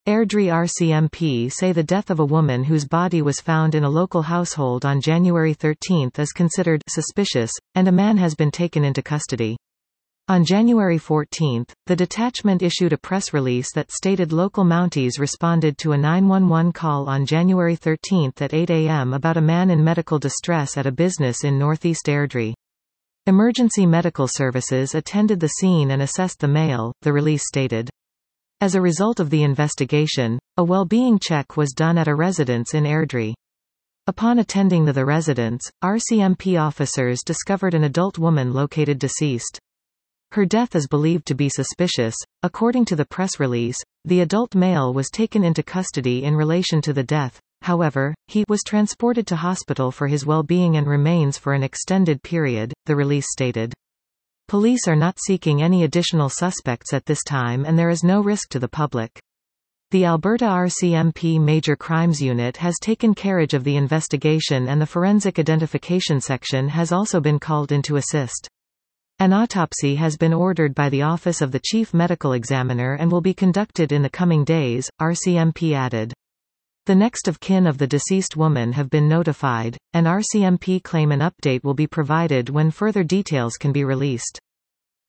Airdrie RCMP say the death of a woman whose body was found in a local household on January 13 is considered suspicious, and a man has been taken into custody. On January 14, the detachment issued a press release that stated local Mounties responded to a 911 call on January 13 at 8 a.m. about a man in medical distress at a business in northeast Airdrie. Emergency medical services attended the scene and assessed the male, the release stated. As a result of the investigation, a well-being check was done at a residence in Airdrie. Upon attending the residence, RCMP officers discovered an adult woman located deceased. Her death is believed to be suspicious. According to the press release, the adult male was taken into custody in relation to the death. However, he was transported to hospital for his well-being and remains for an extended period, the release stated. Police are not seeking any additional suspects at this time and there is no risk to the public. The Alberta RCMP Major Crimes Unit has taken carriage of the investigation and the Forensic Identification Section has also been called in to assist. An autopsy has been ordered by the Office of the Chief Medical Examiner and will be conducted in the coming days, RCMP added. The next of kin of the deceased woman have been notified, and RCMP claim an update will be provided when further details can be released.